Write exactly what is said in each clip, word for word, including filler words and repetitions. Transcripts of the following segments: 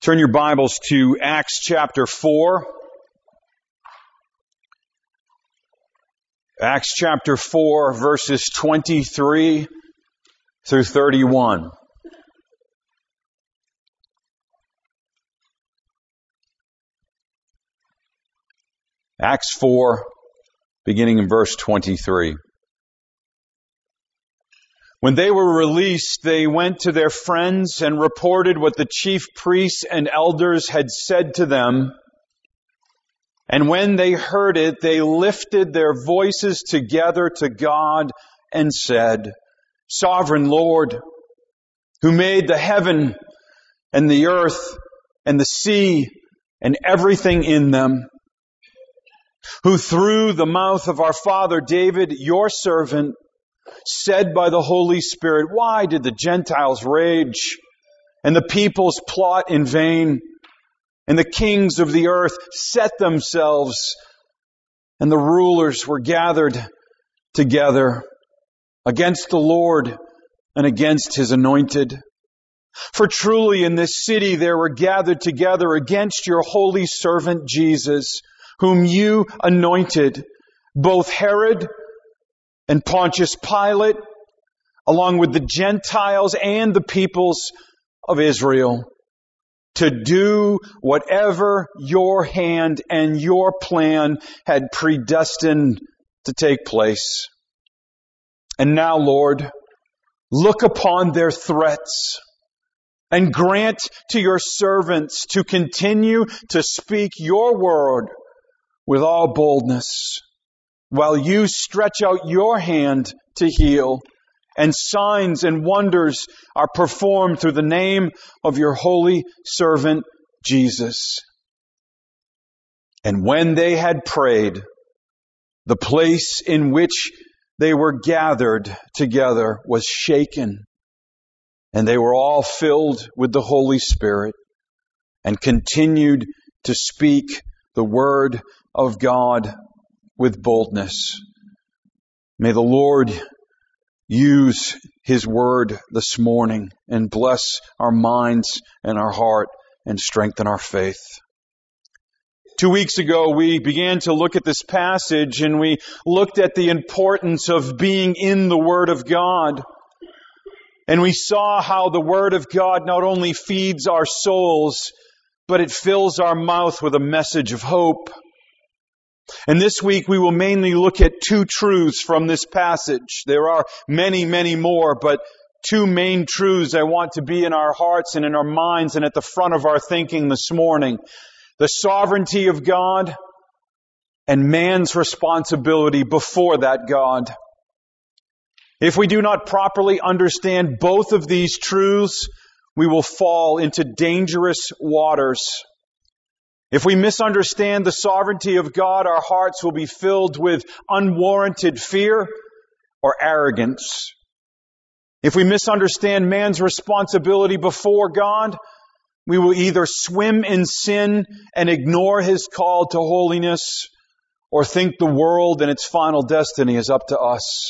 Turn your Bibles to Acts chapter four. Acts chapter four, verses twenty-three through thirty-one. Acts four, beginning in verse twenty-three. When they were released, they went to their friends and reported what the chief priests and elders had said to them. And when they heard it, they lifted their voices together to God and said, "Sovereign Lord, who made the heaven and the earth and the sea and everything in them, who through the mouth of our father David, your servant, said by the Holy Spirit, why did the Gentiles rage and the peoples plot in vain? And the kings of the earth set themselves, and the rulers were gathered together against the Lord and against His anointed. For truly in this city there were gathered together against your holy servant Jesus, whom you anointed, both Herod and Pontius Pilate, along with the Gentiles and the peoples of Israel, to do whatever your hand and your plan had predestined to take place. And now, Lord, look upon their threats and grant to your servants to continue to speak your word with all boldness, while you stretch out your hand to heal, and signs and wonders are performed through the name of your holy servant Jesus." And when they had prayed, the place in which they were gathered together was shaken, and they were all filled with the Holy Spirit and continued to speak the word of God with boldness. May the Lord use His word this morning and bless our minds and our heart and strengthen our faith. Two weeks ago, we began to look at this passage and we looked at the importance of being in the Word of God. And we saw how the Word of God not only feeds our souls, but it fills our mouth with a message of hope. And this week we will mainly look at two truths from this passage. There are many, many more, but two main truths I want to be in our hearts and in our minds and at the front of our thinking this morning. The sovereignty of God and man's responsibility before that God. If we do not properly understand both of these truths, we will fall into dangerous waters. If we misunderstand the sovereignty of God, our hearts will be filled with unwarranted fear or arrogance. If we misunderstand man's responsibility before God, we will either swim in sin and ignore His call to holiness, or think the world and its final destiny is up to us.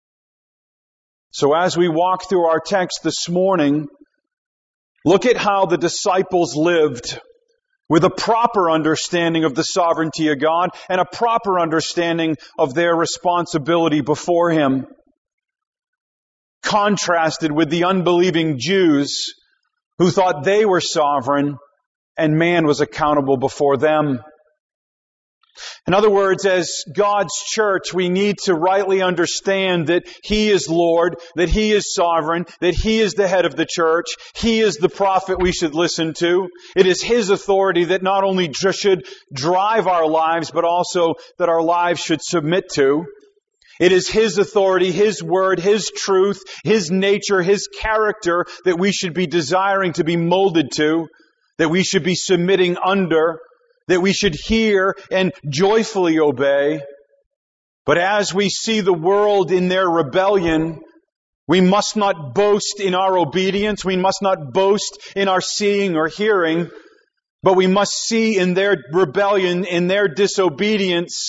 So as we walk through our text this morning, look at how the disciples lived, with a proper understanding of the sovereignty of God and a proper understanding of their responsibility before Him. Contrasted with the unbelieving Jews who thought they were sovereign and man was accountable before them. In other words, as God's church, we need to rightly understand that He is Lord, that He is sovereign, that He is the head of the church. He is the prophet we should listen to. It is His authority that not only should drive our lives, but also that our lives should submit to. It is His authority, His word, His truth, His nature, His character that we should be desiring to be molded to, that we should be submitting under, that we should hear and joyfully obey. But as we see the world in their rebellion, we must not boast in our obedience. We must not boast in our seeing or hearing. But we must see in their rebellion, in their disobedience,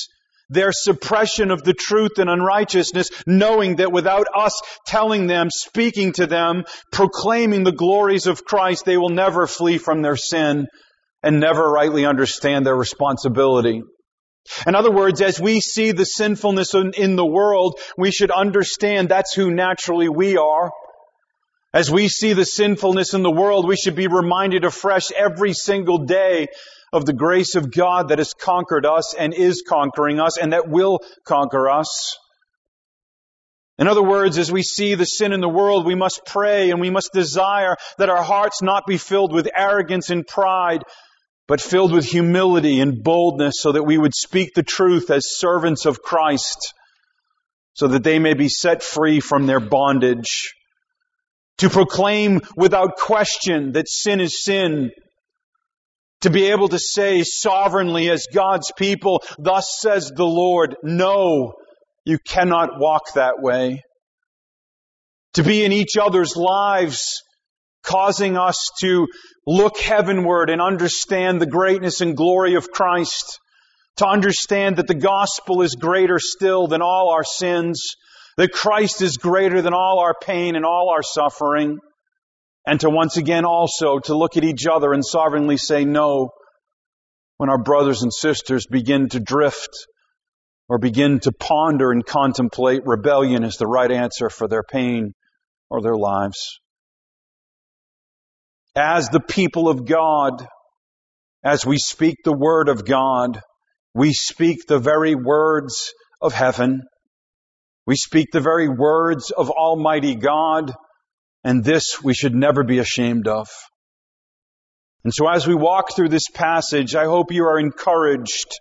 their suppression of the truth and unrighteousness, knowing that without us telling them, speaking to them, proclaiming the glories of Christ, they will never flee from their sin and never rightly understand their responsibility. In other words, as we see the sinfulness in, in the world, we should understand that's who naturally we are. As we see the sinfulness in the world, we should be reminded afresh every single day of the grace of God that has conquered us and is conquering us and that will conquer us. In other words, as we see the sin in the world, we must pray and we must desire that our hearts not be filled with arrogance and pride, but filled with humility and boldness so that we would speak the truth as servants of Christ, so that they may be set free from their bondage. To proclaim without question that sin is sin. To be able to say sovereignly as God's people, thus says the Lord, no, you cannot walk that way. To be in each other's lives, causing us to look heavenward and understand the greatness and glory of Christ. To understand that the gospel is greater still than all our sins. That Christ is greater than all our pain and all our suffering. And to once again also to look at each other and sovereignly say no when our brothers and sisters begin to drift or begin to ponder and contemplate rebellion as the right answer for their pain or their lives. As the people of God, as we speak the word of God, we speak the very words of heaven. We speak the very words of Almighty God, and this we should never be ashamed of. And so as we walk through this passage, I hope you are encouraged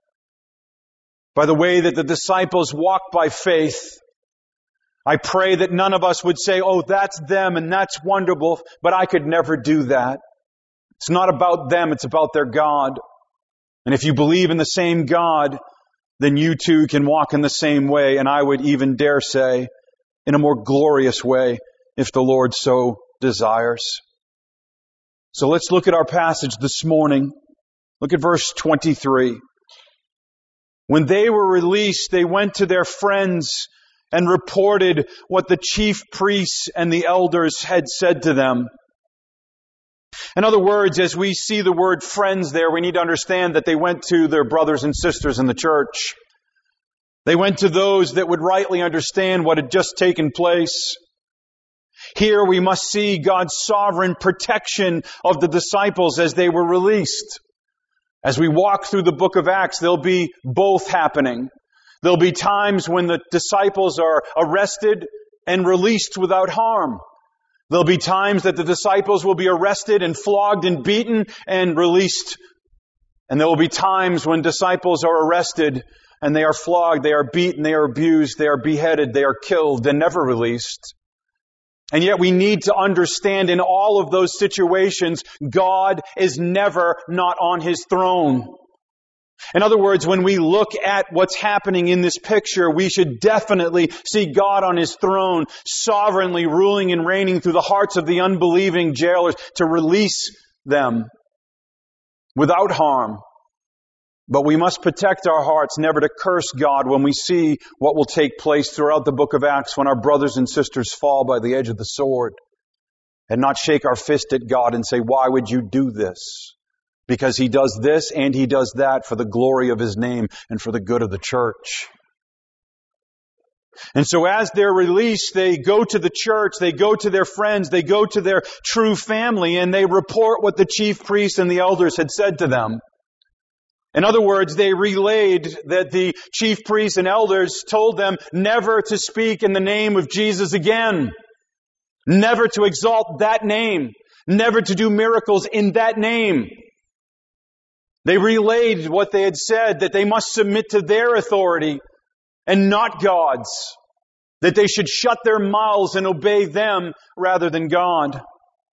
by the way that the disciples walked by faith. I pray that none of us would say, oh, that's them and that's wonderful, but I could never do that. It's not about them, it's about their God. And if you believe in the same God, then you too can walk in the same way, and I would even dare say, in a more glorious way, if the Lord so desires. So let's look at our passage this morning. Look at verse twenty-three. When they were released, they went to their friends and reported what the chief priests and the elders had said to them. In other words, as we see the word friends there, we need to understand that they went to their brothers and sisters in the church. They went to those that would rightly understand what had just taken place. Here we must see God's sovereign protection of the disciples as they were released. As we walk through the book of Acts, there'll be both happening. There'll be times when the disciples are arrested and released without harm. There'll be times that the disciples will be arrested and flogged and beaten and released. And there will be times when disciples are arrested and they are flogged, they are beaten, they are abused, they are beheaded, they are killed and never released. And yet we need to understand in all of those situations, God is never not on His throne. In other words, when we look at what's happening in this picture, we should definitely see God on His throne, sovereignly ruling and reigning through the hearts of the unbelieving jailers to release them without harm. But we must protect our hearts never to curse God when we see what will take place throughout the book of Acts when our brothers and sisters fall by the edge of the sword, and not shake our fist at God and say, why would you do this? Because He does this and He does that for the glory of His name and for the good of the church. And so as they're released, they go to the church, they go to their friends, they go to their true family, and they report what the chief priests and the elders had said to them. In other words, they relayed that the chief priests and elders told them never to speak in the name of Jesus again. Never to exalt that name. Never to do miracles in that name. They relayed what they had said, that they must submit to their authority and not God's. That they should shut their mouths and obey them rather than God.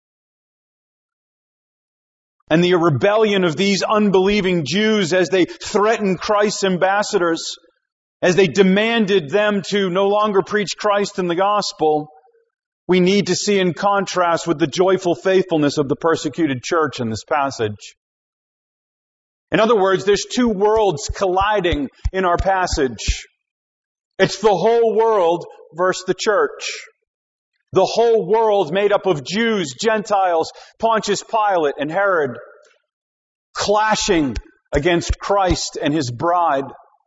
And the rebellion of these unbelieving Jews as they threatened Christ's ambassadors, as they demanded them to no longer preach Christ in the gospel, we need to see in contrast with the joyful faithfulness of the persecuted church in this passage. In other words, there's two worlds colliding in our passage. It's the whole world versus the church. The whole world made up of Jews, Gentiles, Pontius Pilate, and Herod, clashing against Christ and His bride.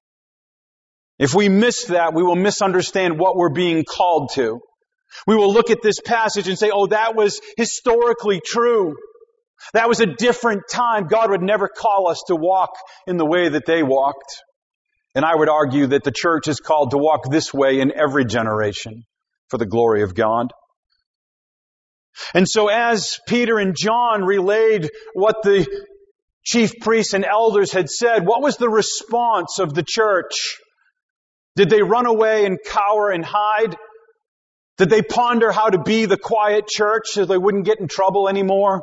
If we miss that, we will misunderstand what we're being called to. We will look at this passage and say, oh, that was historically true. That was a different time. God would never call us to walk in the way that they walked. And I would argue that the church is called to walk this way in every generation for the glory of God. And so as Peter and John relayed what the chief priests and elders had said, what was the response of the church? Did they run away and cower and hide? Did they ponder how to be the quiet church so they wouldn't get in trouble anymore?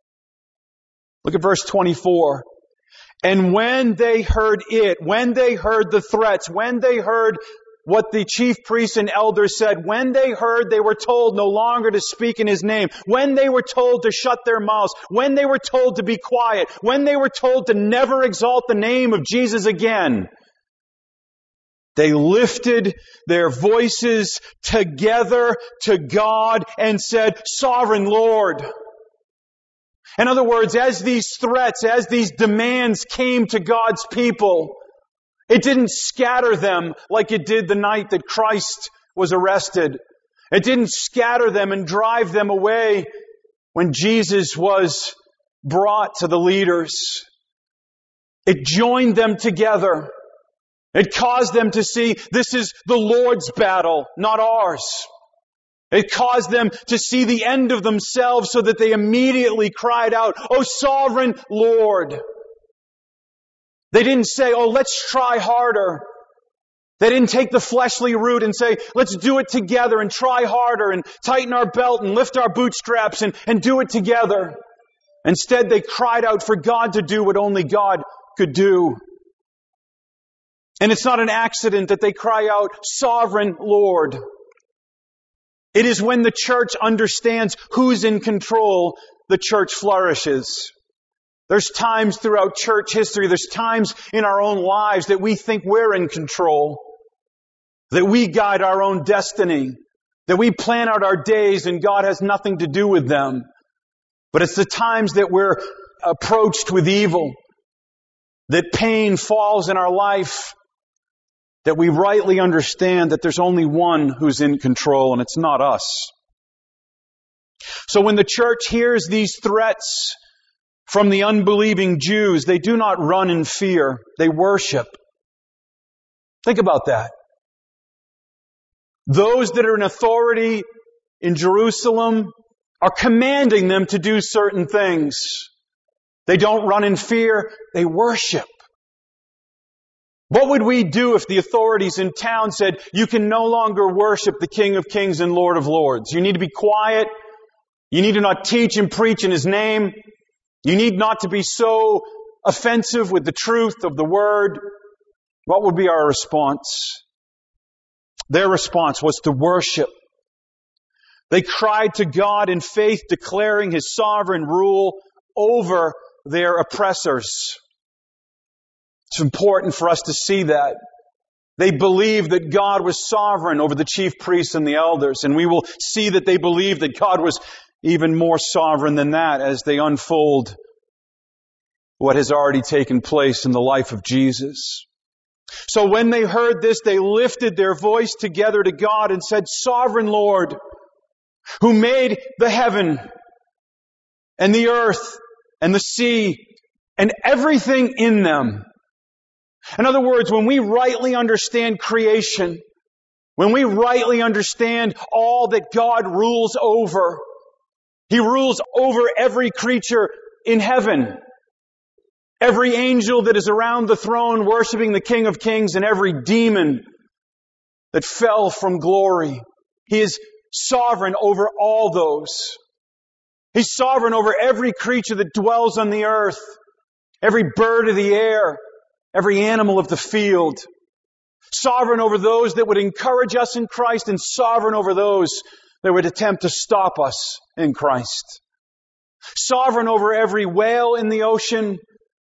Look at verse twenty-four. And when they heard it, when they heard the threats, when they heard what the chief priests and elders said, when they heard they were told no longer to speak in His name, when they were told to shut their mouths, when they were told to be quiet, when they were told to never exalt the name of Jesus again, they lifted their voices together to God and said, Sovereign Lord. In other words, as these threats, as these demands came to God's people, it didn't scatter them like it did the night that Christ was arrested. It didn't scatter them and drive them away when Jesus was brought to the leaders. It joined them together. It caused them to see this is the Lord's battle, not ours. It caused them to see the end of themselves so that they immediately cried out, "O sovereign Lord." They didn't say, "Oh, let's try harder." They didn't take the fleshly route and say, "Let's do it together and try harder and tighten our belt and lift our bootstraps and, and do it together." Instead, they cried out for God to do what only God could do. And it's not an accident that they cry out, "Sovereign Lord." It is when the church understands who's in control, the church flourishes. There's times throughout church history, there's times in our own lives that we think we're in control, that we guide our own destiny, that we plan out our days and God has nothing to do with them. But it's the times that we're approached with evil, that pain falls in our life, that we rightly understand that there's only one who's in control, and it's not us. So when the church hears these threats from the unbelieving Jews, they do not run in fear, they worship. Think about that. Those that are in authority in Jerusalem are commanding them to do certain things. They don't run in fear, they worship. What would we do if the authorities in town said, "You can no longer worship the King of Kings and Lord of Lords. You need to be quiet. You need to not teach and preach in His name. You need not to be so offensive with the truth of the Word." What would be our response? Their response was to worship. They cried to God in faith, declaring His sovereign rule over their oppressors. It's important for us to see that. They believed that God was sovereign over the chief priests and the elders. And we will see that they believed that God was even more sovereign than that as they unfold what has already taken place in the life of Jesus. So when they heard this, they lifted their voice together to God and said, "Sovereign Lord, who made the heaven and the earth and the sea and everything in them." In other words, when we rightly understand creation, when we rightly understand all that God rules over, He rules over every creature in heaven, every angel that is around the throne worshiping the King of Kings, and every demon that fell from glory. He is sovereign over all those. He's sovereign over every creature that dwells on the earth, every bird of the air, every animal of the field. Sovereign over those that would encourage us in Christ, and sovereign over those that would attempt to stop us in Christ. Sovereign over every whale in the ocean,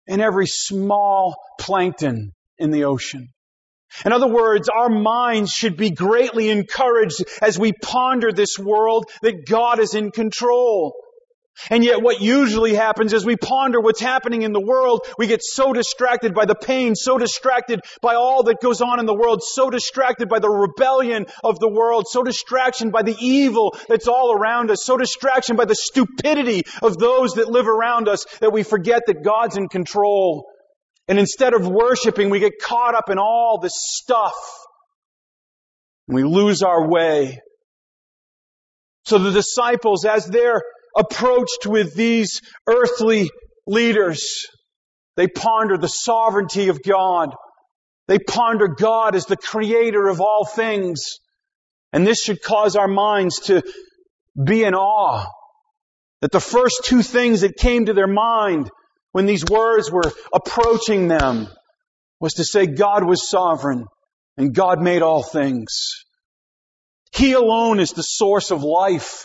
and every small plankton in the ocean. In other words, our minds should be greatly encouraged as we ponder this world that God is in control. And yet what usually happens as we ponder what's happening in the world, we get so distracted by the pain, so distracted by all that goes on in the world, so distracted by the rebellion of the world, so distraction by the evil that's all around us, so distraction by the stupidity of those that live around us that we forget that God's in control. And instead of worshiping, we get caught up in all this stuff. And we lose our way. So the disciples, as they're approached with these earthly leaders, they ponder the sovereignty of God. They ponder God as the creator of all things. And this should cause our minds to be in awe. That the first two things that came to their mind when these words were approaching them was to say God was sovereign and God made all things. He alone is the source of life.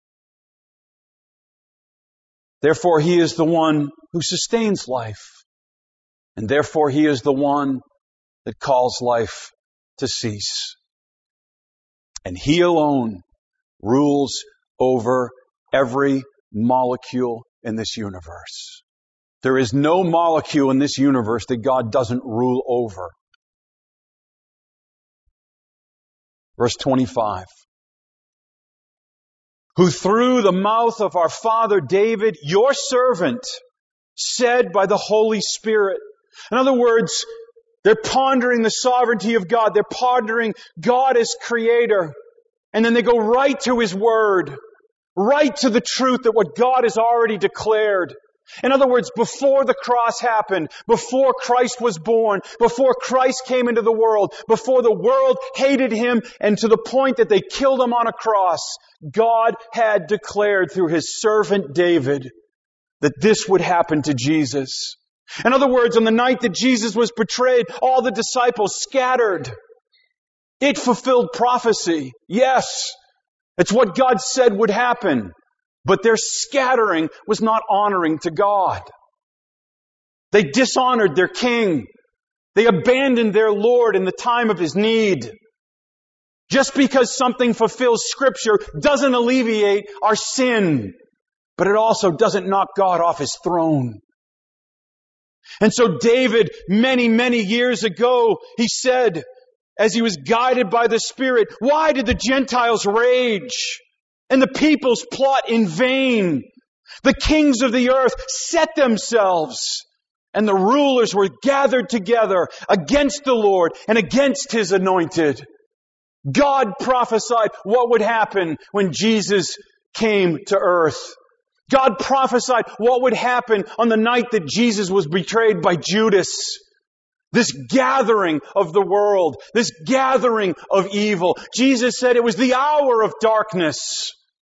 Therefore, He is the one who sustains life. And therefore, He is the one that calls life to cease. And He alone rules over every molecule in this universe. There is no molecule in this universe that God doesn't rule over. Verse twenty-five. Who through the mouth of our father David, your servant, said by the Holy Spirit. In other words, they're pondering the sovereignty of God. They're pondering God as creator. And then they go right to His Word. Right to the truth that what God has already declared. In other words, before the cross happened, before Christ was born, before Christ came into the world, before the world hated Him, and to the point that they killed Him on a cross, God had declared through His servant David that this would happen to Jesus. In other words, on the night that Jesus was betrayed, all the disciples scattered. It fulfilled prophecy. Yes, it's what God said would happen. But their scattering was not honoring to God. They dishonored their king. They abandoned their Lord in the time of His need. Just because something fulfills Scripture doesn't alleviate our sin, but it also doesn't knock God off His throne. And so David, many, many years ago, he said, as he was guided by the Spirit, why did the Gentiles rage? And the peoples plot in vain. The kings of the earth set themselves, and the rulers were gathered together against the Lord and against His anointed. God prophesied what would happen when Jesus came to earth. God prophesied what would happen on the night that Jesus was betrayed by Judas. This gathering of the world, this gathering of evil. Jesus said it was the hour of darkness.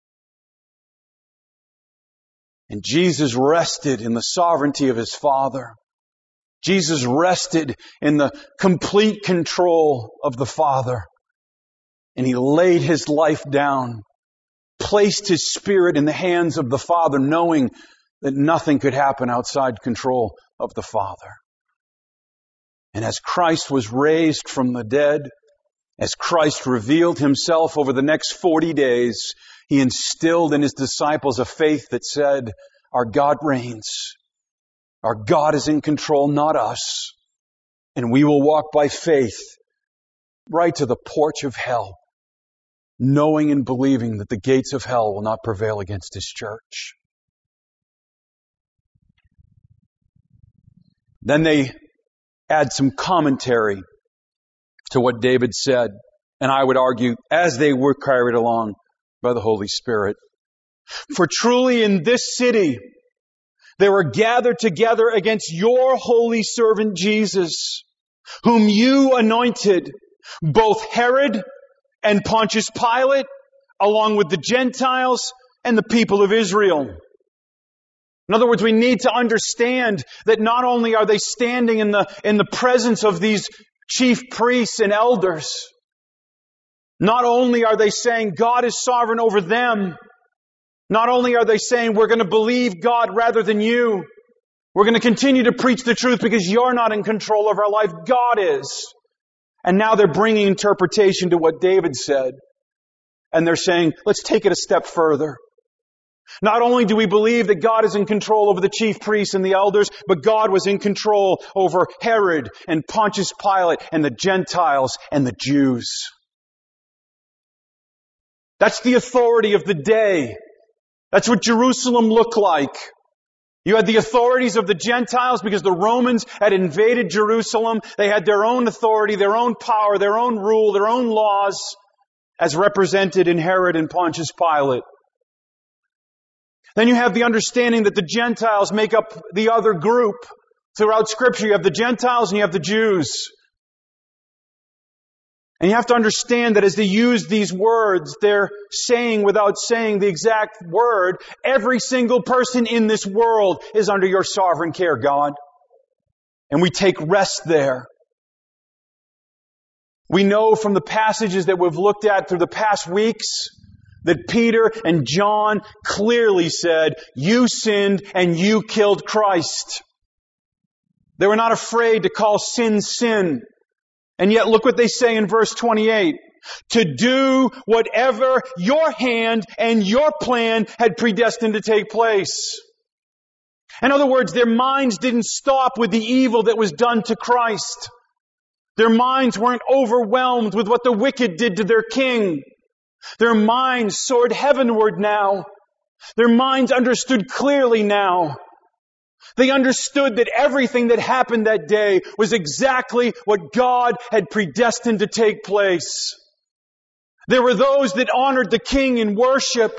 And Jesus rested in the sovereignty of His Father. Jesus rested in the complete control of the Father. And He laid His life down, placed His Spirit in the hands of the Father, knowing that nothing could happen outside control of the Father. And as Christ was raised from the dead, as Christ revealed Himself over the next forty days, He instilled in His disciples a faith that said, our God reigns. Our God is in control, not us. And we will walk by faith right to the porch of hell, knowing and believing that the gates of hell will not prevail against His church. Then they add some commentary to what David said. And I would argue, as they were carried along by the Holy Spirit. For truly in this city, they were gathered together against your holy servant Jesus, whom you anointed, both Herod and Pontius Pilate, along with the Gentiles and the people of Israel. In other words, we need to understand that not only are they standing in the, in the presence of these chief priests and elders, not only are they saying God is sovereign over them, not only are they saying we're going to believe God rather than you, We're going to continue to preach the truth because you're not in control of our life. God is. And now they're bringing interpretation to what David said. And they're saying, let's take it a step further. Not only do we believe that God is in control over the chief priests and the elders, but God was in control over Herod and Pontius Pilate and the Gentiles and the Jews. That's the authority of the day. That's what Jerusalem looked like. You had the authorities of the Gentiles because the Romans had invaded Jerusalem. They had their own authority, their own power, their own rule, their own laws as represented in Herod and Pontius Pilate. Then you have the understanding that the Gentiles make up the other group. Throughout Scripture, you have the Gentiles and you have the Jews. And you have to understand that as they use these words, they're saying without saying the exact word, every single person in this world is under your sovereign care, God. And we take rest there. We know from the passages that we've looked at through the past weeks that Peter and John clearly said, you sinned and you killed Christ. They were not afraid to call sin sin. And yet look what they say in verse twenty-eight. To do whatever your hand and your plan had predestined to take place. In other words, their minds didn't stop with the evil that was done to Christ. Their minds weren't overwhelmed with what the wicked did to their king. Their minds soared heavenward now. Their minds understood clearly now. They understood that everything that happened that day was exactly what God had predestined to take place. There were those that honored the king in worship,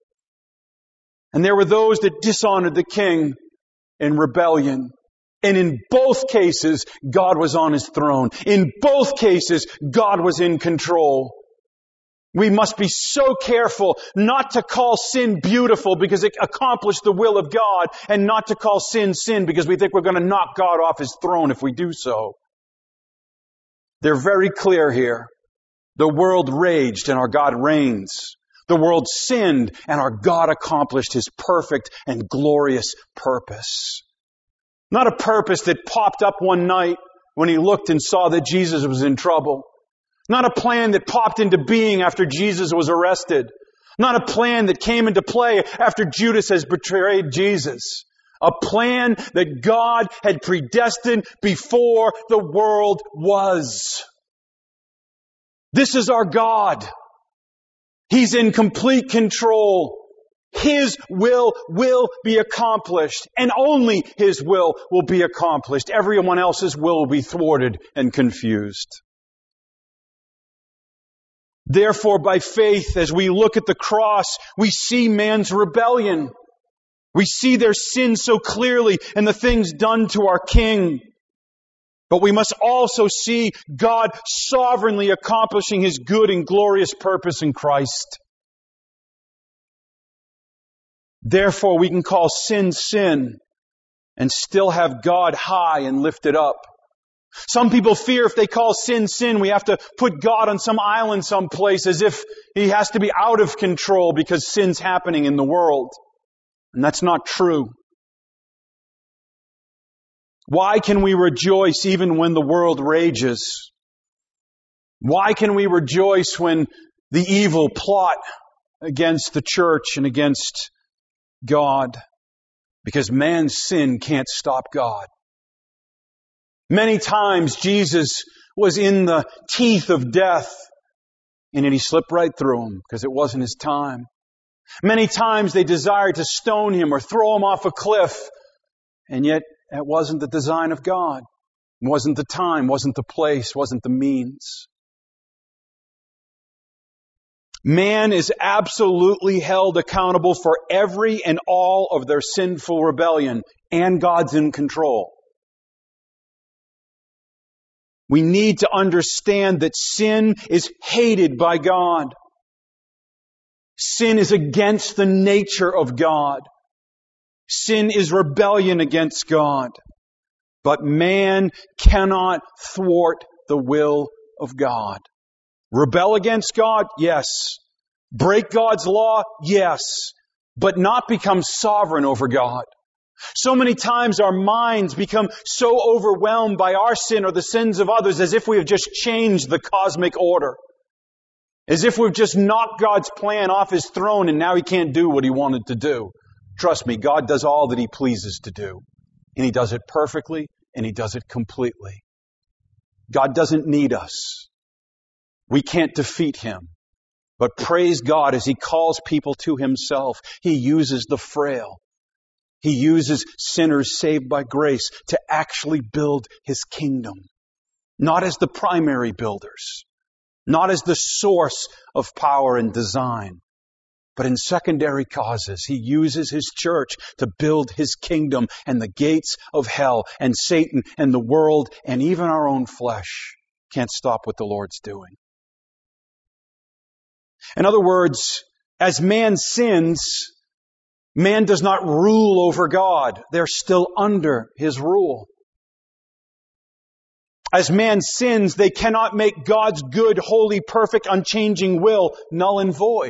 and there were those that dishonored the king in rebellion. And in both cases, God was on His throne. In both cases, God was in control. We must be so careful not to call sin beautiful because it accomplished the will of God, and not to call sin sin because we think we're going to knock God off His throne if we do so. They're very clear here. The world raged and our God reigns. The world sinned and our God accomplished His perfect and glorious purpose. Not a purpose that popped up one night when He looked and saw that Jesus was in trouble. Not a plan that popped into being after Jesus was arrested. Not a plan that came into play after Judas has betrayed Jesus. A plan that God had predestined before the world was. This is our God. He's in complete control. His will will be accomplished, and only His will will be accomplished. Everyone else's will will be thwarted and confused. Therefore, by faith, as we look at the cross, we see man's rebellion. We see their sin so clearly and the things done to our King. But we must also see God sovereignly accomplishing His good and glorious purpose in Christ. Therefore, we can call sin sin and still have God high and lifted up. Some people fear if they call sin sin, we have to put God on some island someplace as if He has to be out of control because sin's happening in the world. And that's not true. Why can we rejoice even when the world rages? Why can we rejoice when the evil plot against the church and against God? Because man's sin can't stop God. Many times Jesus was in the teeth of death, and yet He slipped right through them because it wasn't His time. Many times they desired to stone Him or throw Him off a cliff, and yet it wasn't the design of God. It wasn't the time, wasn't the place, wasn't the means. Man is absolutely held accountable for every and all of their sinful rebellion, and God's in control. We need to understand that sin is hated by God. Sin is against the nature of God. Sin is rebellion against God. But man cannot thwart the will of God. Rebel against God? Yes. Break God's law? Yes. But not become sovereign over God. So many times our minds become so overwhelmed by our sin or the sins of others as if we have just changed the cosmic order. As if we've just knocked God's plan off His throne and now He can't do what He wanted to do. Trust me, God does all that He pleases to do. And He does it perfectly and He does it completely. God doesn't need us. We can't defeat Him. But praise God, as He calls people to Himself, He uses the frail. He uses sinners saved by grace to actually build His kingdom. Not as the primary builders. Not as the source of power and design, but in secondary causes. He uses His church to build His kingdom, and the gates of hell and Satan and the world and even our own flesh can't stop what the Lord's doing. In other words, as man sins, man does not rule over God. They're still under His rule. As man sins, they cannot make God's good, holy, perfect, unchanging will null and void.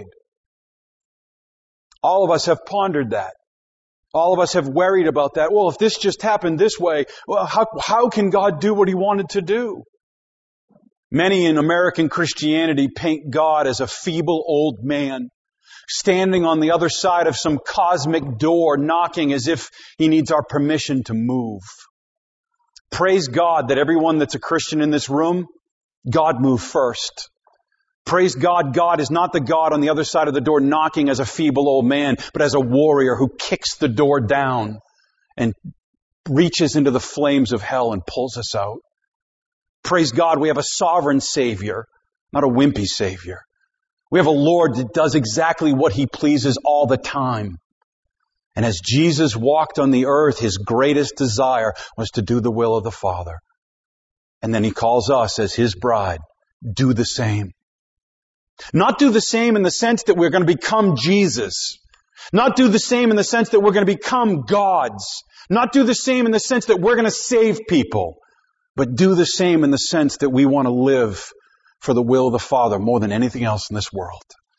All of us have pondered that. All of us have worried about that. Well, if this just happened this way, well, how, how can God do what He wanted to do? Many in American Christianity paint God as a feeble old man, standing on the other side of some cosmic door, knocking as if He needs our permission to move. Praise God that everyone that's a Christian in this room, God moved first. Praise God, God is not the God on the other side of the door knocking as a feeble old man, but as a warrior who kicks the door down and reaches into the flames of hell and pulls us out. Praise God, we have a sovereign Savior, not a wimpy Savior. We have a Lord that does exactly what He pleases all the time. And as Jesus walked on the earth, His greatest desire was to do the will of the Father. And then He calls us as His bride, do the same. Not do the same in the sense that we're going to become Jesus. Not do the same in the sense that we're going to become gods. Not do the same in the sense that we're going to save people. But do the same in the sense that we want to live for the will of the Father more than anything else in this world.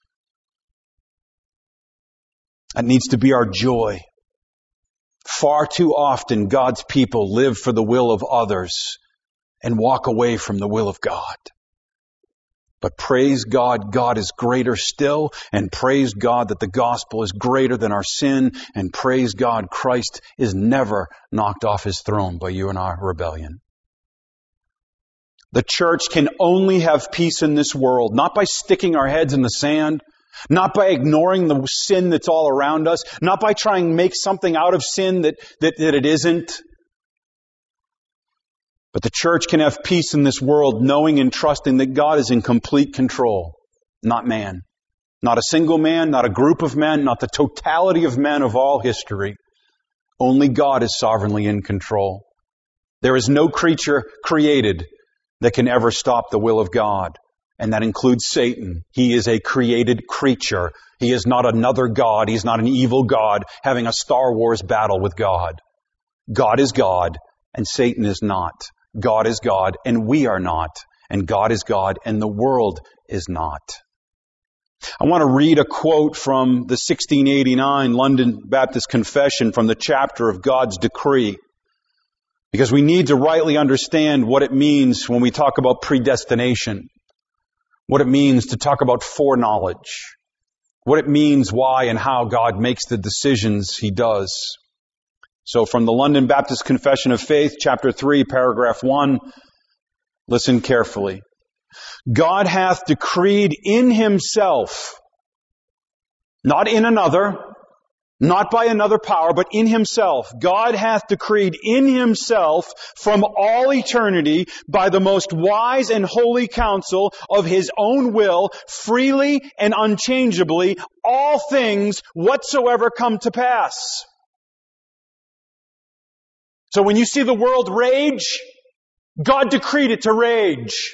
That needs to be our joy. Far too often, God's people live for the will of others and walk away from the will of God. But praise God, God is greater still, and praise God that the gospel is greater than our sin, and praise God, Christ is never knocked off His throne by you and our rebellion. The church can only have peace in this world, not by sticking our heads in the sand, not by ignoring the sin that's all around us, not by trying to make something out of sin that, that, that it isn't. But the church can have peace in this world knowing and trusting that God is in complete control, not man. Not a single man, not a group of men, not the totality of men of all history. Only God is sovereignly in control. There is no creature created that can ever stop the will of God. And that includes Satan. He is a created creature. He is not another God. He's not an evil God having a Star Wars battle with God. God is God, and Satan is not. God is God, and we are not. And God is God, and the world is not. I want to read a quote from the sixteen eighty-nine London Baptist Confession from the chapter of God's decree. Because we need to rightly understand what it means when we talk about predestination. What it means to talk about foreknowledge. What it means, why, and how God makes the decisions He does. So from the London Baptist Confession of Faith, chapter three, paragraph one, listen carefully. God hath decreed in Himself, not in another, not by another power, but in Himself. God hath decreed in Himself from all eternity by the most wise and holy counsel of His own will, freely and unchangeably, all things whatsoever come to pass. So when you see the world rage, God decreed it to rage.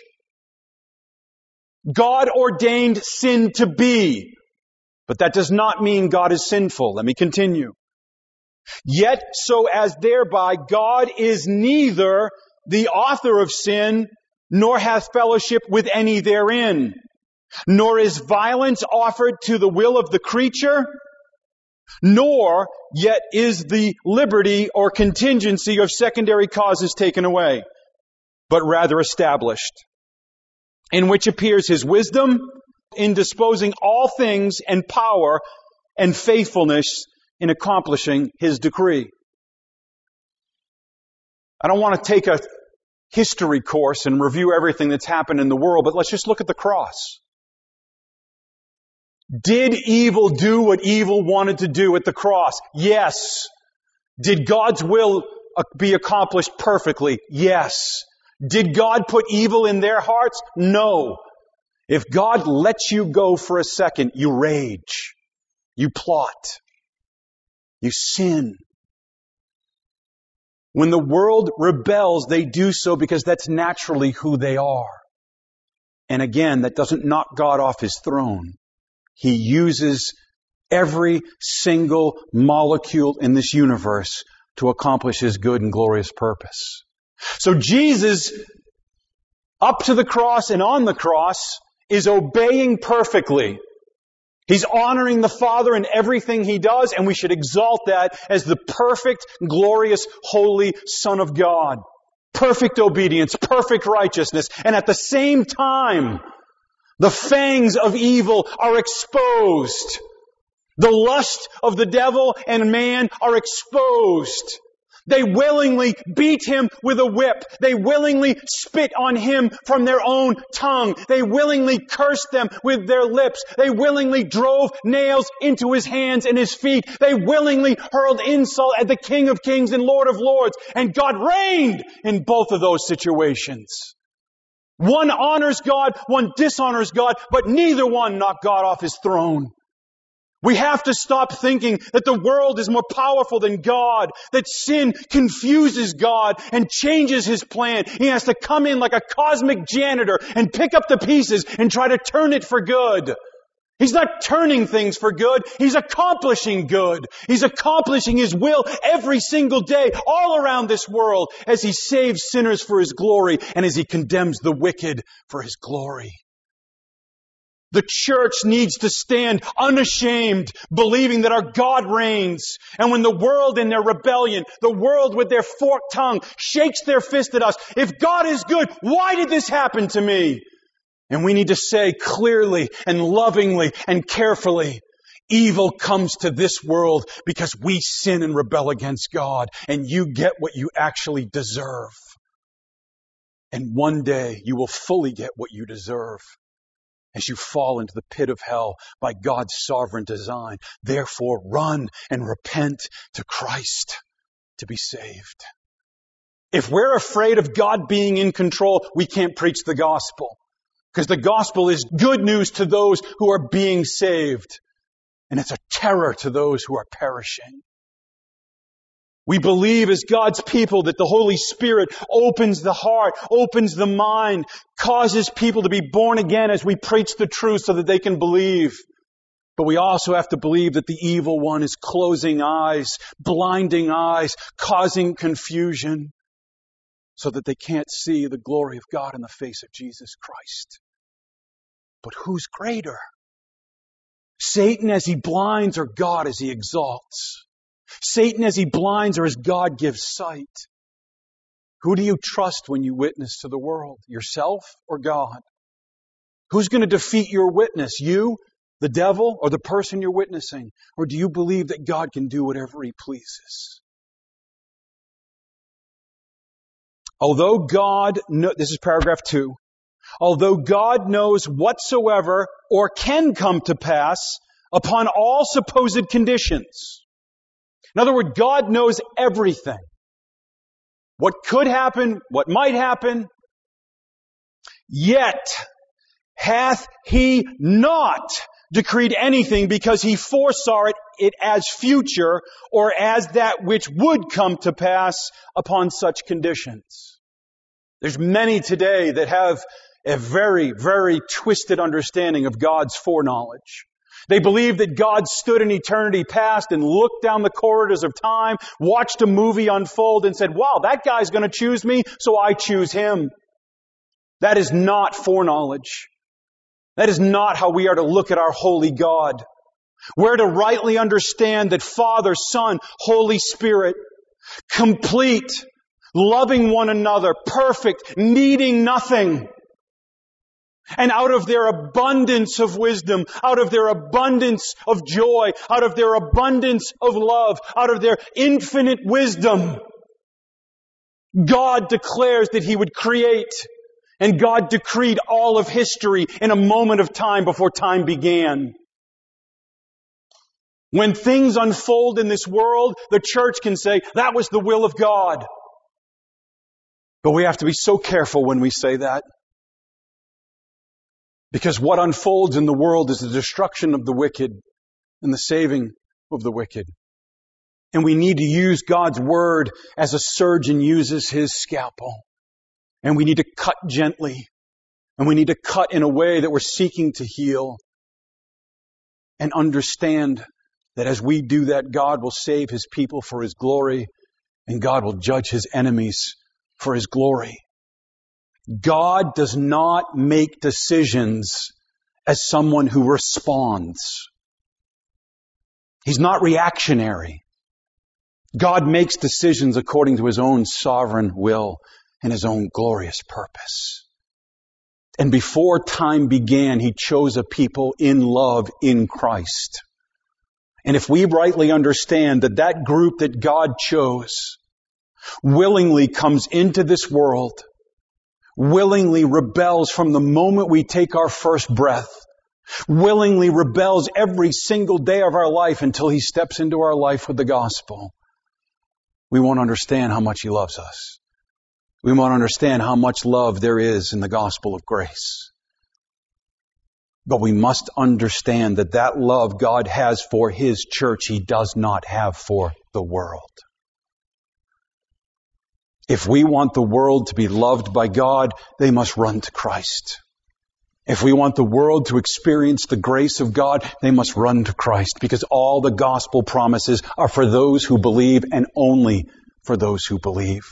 God ordained sin to be. But that does not mean God is sinful. Let me continue. Yet so as thereby God is neither the author of sin, nor hath fellowship with any therein, nor is violence offered to the will of the creature, Nor yet is the liberty or contingency of secondary causes taken away, but rather established, in which appears His wisdom in disposing all things, and power and faithfulness in accomplishing His decree. I don't want to take a history course and review everything that's happened in the world, but let's just look at the cross. Did evil do what evil wanted to do at the cross? Yes. Did God's will be accomplished perfectly? Yes. Did God put evil in their hearts? No. If God lets you go for a second, you rage. You plot. You sin. When the world rebels, they do so because that's naturally who they are. And again, that doesn't knock God off His throne. He uses every single molecule in this universe to accomplish His good and glorious purpose. So Jesus, up to the cross and on the cross, is obeying perfectly. He's honoring the Father in everything He does, and we should exalt that as the perfect, glorious, holy Son of God. Perfect obedience, perfect righteousness, and at the same time, the fangs of evil are exposed. The lust of the devil and man are exposed. They willingly beat Him with a whip. They willingly spit on Him from their own tongue. They willingly cursed them with their lips. They willingly drove nails into His hands and His feet. They willingly hurled insult at the King of Kings and Lord of Lords. And God reigned in both of those situations. One honors God, one dishonors God, but neither one knocked God off His throne. We have to stop thinking that the world is more powerful than God, that sin confuses God and changes His plan. He has to come in like a cosmic janitor and pick up the pieces and try to turn it for good. He's not turning things for good. He's accomplishing good. He's accomplishing His will every single day, all around this world, as He saves sinners for His glory and as He condemns the wicked for His glory. The church needs to stand unashamed, believing that our God reigns. And when the world in their rebellion, the world with their forked tongue, shakes their fist at us, if God is good, why did this happen to me? And we need to say clearly and lovingly and carefully, evil comes to this world because we sin and rebel against God, and you get what you actually deserve. And one day you will fully get what you deserve as you fall into the pit of hell by God's sovereign design. Therefore, run and repent to Christ to be saved. If we're afraid of God being in control, we can't preach the gospel. Because the gospel is good news to those who are being saved. And it's a terror to those who are perishing. We believe as God's people that the Holy Spirit opens the heart, opens the mind, causes people to be born again as we preach the truth so that they can believe. But we also have to believe that the evil one is closing eyes, blinding eyes, causing confusion so that they can't see the glory of God in the face of Jesus Christ. But who's greater? Satan as he blinds or God as he exalts? Satan as he blinds or as God gives sight? Who do you trust when you witness to the world? Yourself or God? Who's going to defeat your witness? You, the devil, or the person you're witnessing? Or do you believe that God can do whatever He pleases? Although God, kno- this is paragraph two. Although God knows whatsoever or can come to pass upon all supposed conditions. In other words, God knows everything. What could happen, what might happen. Yet hath He not decreed anything because He foresaw it, it as future or as that which would come to pass upon such conditions. There's many today that have a very, very twisted understanding of God's foreknowledge. They believe that God stood in eternity past and looked down the corridors of time, watched a movie unfold and said, wow, that guy's going to choose me, so I choose him. That is not foreknowledge. That is not how we are to look at our holy God. We're to rightly understand that Father, Son, Holy Spirit, complete, loving one another, perfect, needing nothing. And out of their abundance of wisdom, out of their abundance of joy, out of their abundance of love, out of their infinite wisdom, God declares that He would create. And God decreed all of history in a moment of time before time began. When things unfold in this world, the church can say, that was the will of God. But we have to be so careful when we say that. Because what unfolds in the world is the destruction of the wicked and the saving of the wicked. And we need to use God's Word as a surgeon uses his scalpel. And we need to cut gently. And we need to cut in a way that we're seeking to heal. And understand that as we do that, God will save His people for His glory. And God will judge His enemies for His glory. God does not make decisions as someone who responds. He's not reactionary. God makes decisions according to His own sovereign will and His own glorious purpose. And before time began, He chose a people in love in Christ. And if we rightly understand that that group that God chose willingly comes into this world, willingly rebels from the moment we take our first breath, willingly rebels every single day of our life until He steps into our life with the gospel, we won't understand how much He loves us. We won't understand how much love there is in the gospel of grace. But we must understand that that love God has for His church, He does not have for the world. If we want the world to be loved by God, they must run to Christ. If we want the world to experience the grace of God, they must run to Christ, because all the gospel promises are for those who believe and only for those who believe.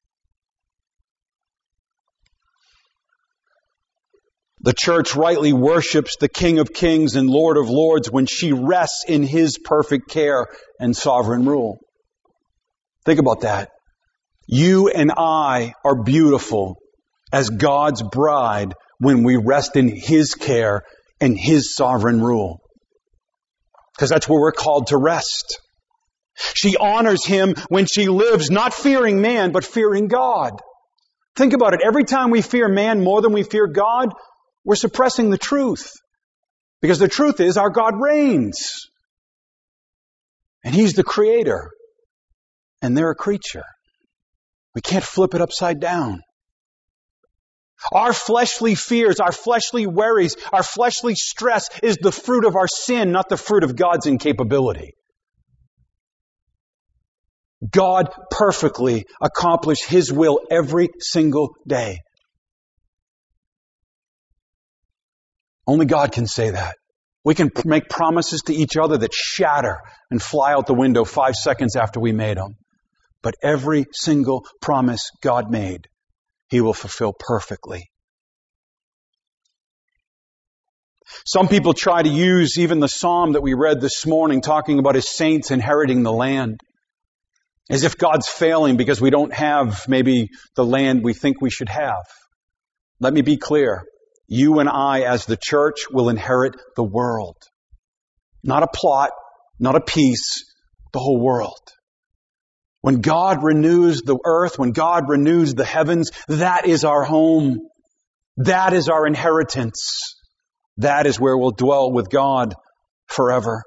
The church rightly worships the King of Kings and Lord of Lords when she rests in His perfect care and sovereign rule. Think about that. You and I are beautiful as God's bride when we rest in His care and His sovereign rule. Because that's where we're called to rest. She honors Him when she lives not fearing man, but fearing God. Think about it. Every time we fear man more than we fear God, we're suppressing the truth. Because the truth is our God reigns. And He's the creator. And they're a creature. We can't flip it upside down. Our fleshly fears, our fleshly worries, our fleshly stress is the fruit of our sin, not the fruit of God's incapability. God perfectly accomplished His will every single day. Only God can say that. We can make promises to each other that shatter and fly out the window five seconds after we made them. But every single promise God made, He will fulfill perfectly. Some people try to use even the psalm that we read this morning, talking about His saints inheriting the land, as if God's failing because we don't have maybe the land we think we should have. Let me be clear. You and I, as the church, will inherit the world. Not a plot, not a piece, the whole world. When God renews the earth, when God renews the heavens, that is our home. That is our inheritance. That is where we'll dwell with God forever.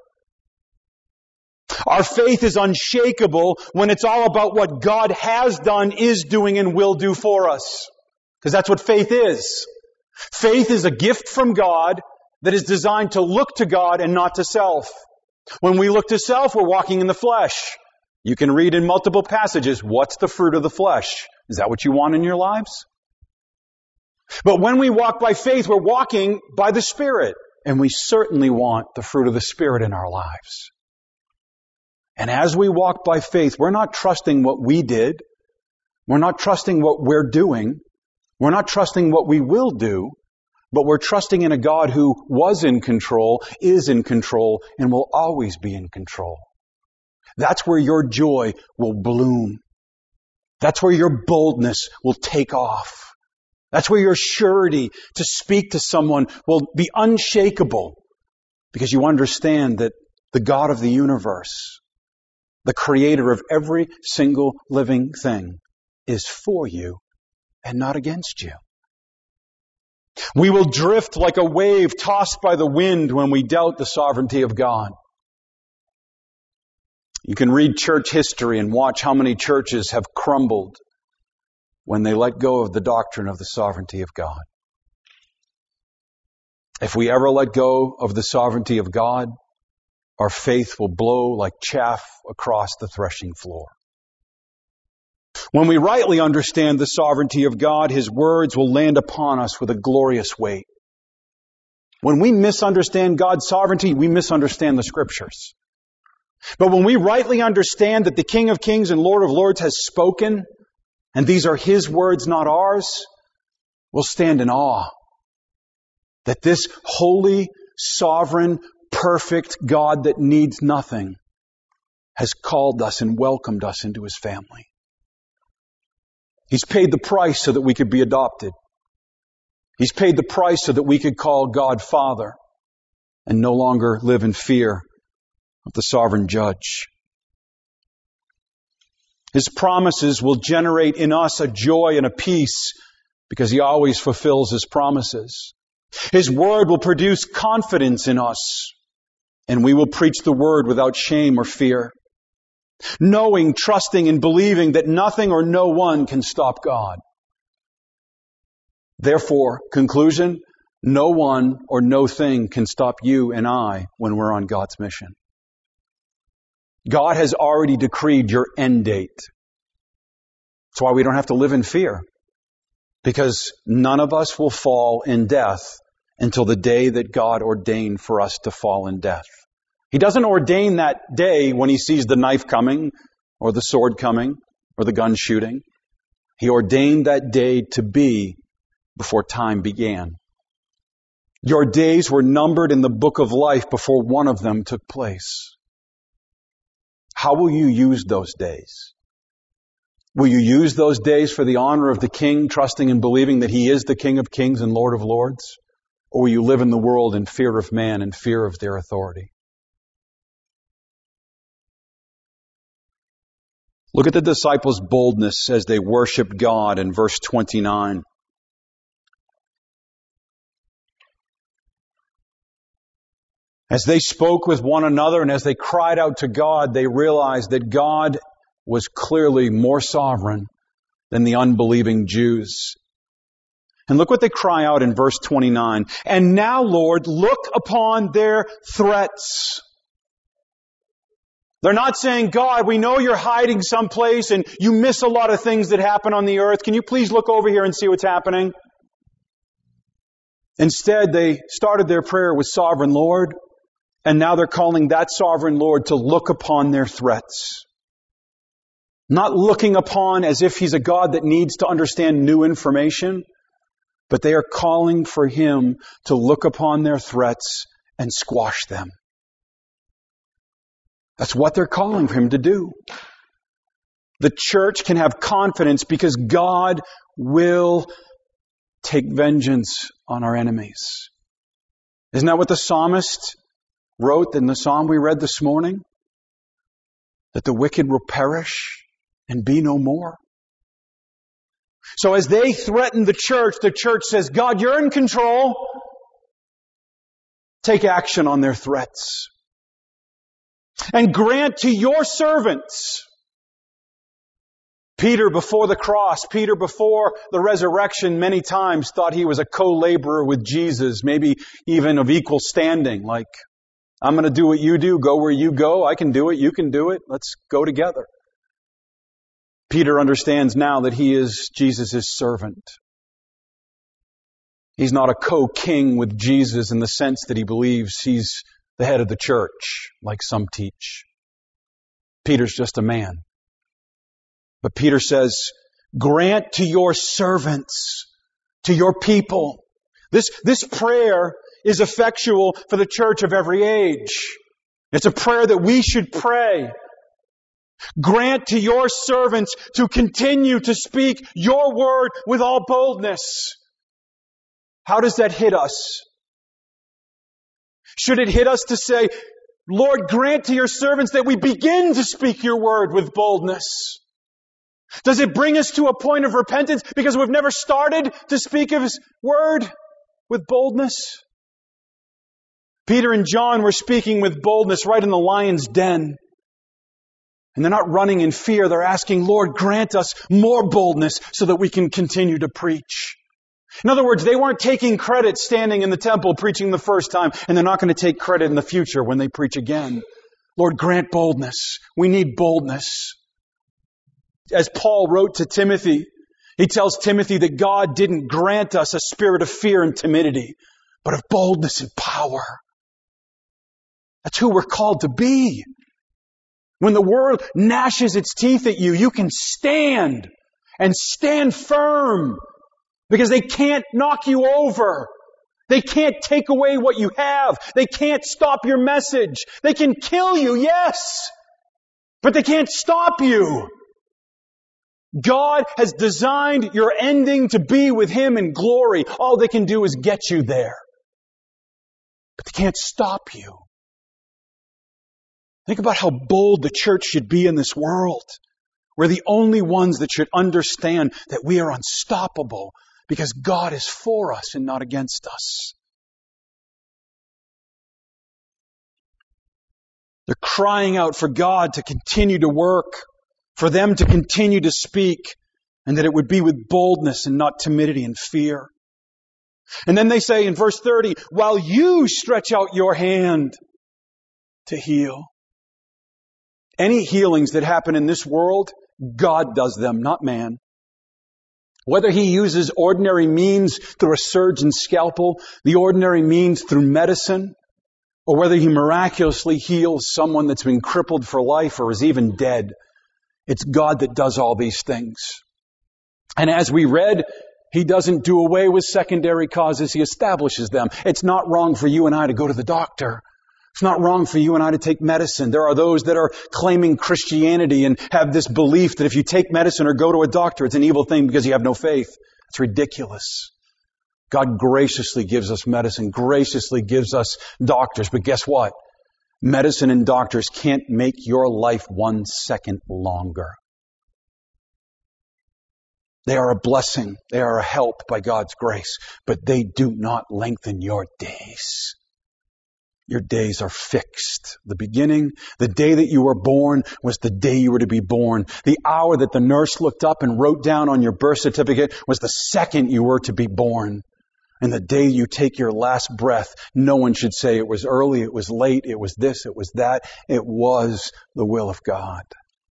Our faith is unshakable when it's all about what God has done, is doing, and will do for us. Because that's what faith is. Faith is a gift from God that is designed to look to God and not to self. When we look to self, we're walking in the flesh. You can read in multiple passages, what's the fruit of the flesh? Is that what you want in your lives? But when we walk by faith, we're walking by the Spirit. And we certainly want the fruit of the Spirit in our lives. And as we walk by faith, we're not trusting what we did. We're not trusting what we're doing. We're not trusting what we will do. But we're trusting in a God who was in control, is in control, and will always be in control. That's where your joy will bloom. That's where your boldness will take off. That's where your surety to speak to someone will be unshakable, because you understand that the God of the universe, the creator of every single living thing, is for you and not against you. We will drift like a wave tossed by the wind when we doubt the sovereignty of God. You can read church history and watch how many churches have crumbled when they let go of the doctrine of the sovereignty of God. If we ever let go of the sovereignty of God, our faith will blow like chaff across the threshing floor. When we rightly understand the sovereignty of God, His words will land upon us with a glorious weight. When we misunderstand God's sovereignty, we misunderstand the Scriptures. But when we rightly understand that the King of Kings and Lord of Lords has spoken, and these are His words, not ours, we'll stand in awe that this holy, sovereign, perfect God that needs nothing has called us and welcomed us into His family. He's paid the price so that we could be adopted. He's paid the price so that we could call God Father and no longer live in fear of the sovereign judge. His promises will generate in us a joy and a peace because He always fulfills His promises. His word will produce confidence in us, and we will preach the word without shame or fear, knowing, trusting, and believing that nothing or no one can stop God. Therefore, conclusion, no one or no thing can stop you and I when we're on God's mission. God has already decreed your end date. That's why we don't have to live in fear, because none of us will fall in death until the day that God ordained for us to fall in death. He doesn't ordain that day when He sees the knife coming or the sword coming or the gun shooting. He ordained that day to be before time began. Your days were numbered in the book of life before one of them took place. How will you use those days? Will you use those days for the honor of the King, trusting and believing that He is the King of Kings and Lord of Lords? Or will you live in the world in fear of man and fear of their authority? Look at the disciples' boldness as they worshiped God in verse twenty-nine. As they spoke with one another and as they cried out to God, they realized that God was clearly more sovereign than the unbelieving Jews. And look what they cry out in verse twenty-nine. And now, Lord, look upon their threats. They're not saying, God, we know you're hiding someplace and you miss a lot of things that happen on the earth. Can you please look over here and see what's happening? Instead, they started their prayer with Sovereign Lord, and now they're calling that Sovereign Lord to look upon their threats. Not looking upon as if He's a God that needs to understand new information, but they are calling for Him to look upon their threats and squash them. That's what they're calling for Him to do. The church can have confidence because God will take vengeance on our enemies. Isn't that what the psalmist wrote in the psalm we read this morning? That the wicked will perish and be no more. So as they threaten the church, the church says, God, you're in control. Take action on their threats. And grant to your servants. Peter before the cross, Peter before the resurrection, many times thought he was a co-laborer with Jesus, maybe even of equal standing. Like, I'm going to do what you do, go where you go. I can do it, you can do it. Let's go together. Peter understands now that he is Jesus' servant. He's not a co-king with Jesus in the sense that he believes he's the head of the church, like some teach. Peter's just a man. But Peter says, grant to your servants, to your people, This, this prayer is effectual for the church of every age. It's a prayer that we should pray. Grant to your servants to continue to speak your word with all boldness. How does that hit us? Should it hit us to say, Lord, grant to your servants that we begin to speak your word with boldness? Does it bring us to a point of repentance because we've never started to speak of His word with boldness? Peter and John were speaking with boldness right in the lion's den. And they're not running in fear. They're asking, Lord, grant us more boldness so that we can continue to preach. In other words, they weren't taking credit standing in the temple preaching the first time, and they're not going to take credit in the future when they preach again. Lord, grant boldness. We need boldness. As Paul wrote to Timothy, he tells Timothy that God didn't grant us a spirit of fear and timidity, but of boldness and power. That's who we're called to be. When the world gnashes its teeth at you, you can stand and stand firm because they can't knock you over. They can't take away what you have. They can't stop your message. They can kill you, yes, but they can't stop you. God has designed your ending to be with Him in glory. All they can do is get you there. But they can't stop you. Think about how bold the church should be in this world. We're the only ones that should understand that we are unstoppable because God is for us and not against us. They're crying out for God to continue to work, for them to continue to speak, and that it would be with boldness and not timidity and fear. And then they say in verse thirty, while you stretch out your hand to heal. Any healings that happen in this world, God does them, not man. Whether He uses ordinary means through a surgeon's scalpel, the ordinary means through medicine, or whether He miraculously heals someone that's been crippled for life or is even dead, it's God that does all these things. And as we read, He doesn't do away with secondary causes, He establishes them. It's not wrong for you and I to go to the doctor. It's not wrong for you and I to take medicine. There are those that are claiming Christianity and have this belief that if you take medicine or go to a doctor, it's an evil thing because you have no faith. It's ridiculous. God graciously gives us medicine, graciously gives us doctors. But guess what? Medicine and doctors can't make your life one second longer. They are a blessing. They are a help by God's grace. But they do not lengthen your days. Your days are fixed. The beginning, the day that you were born was the day you were to be born. The hour that the nurse looked up and wrote down on your birth certificate was the second you were to be born. And the day you take your last breath, no one should say it was early, it was late, it was this, it was that. It was the will of God.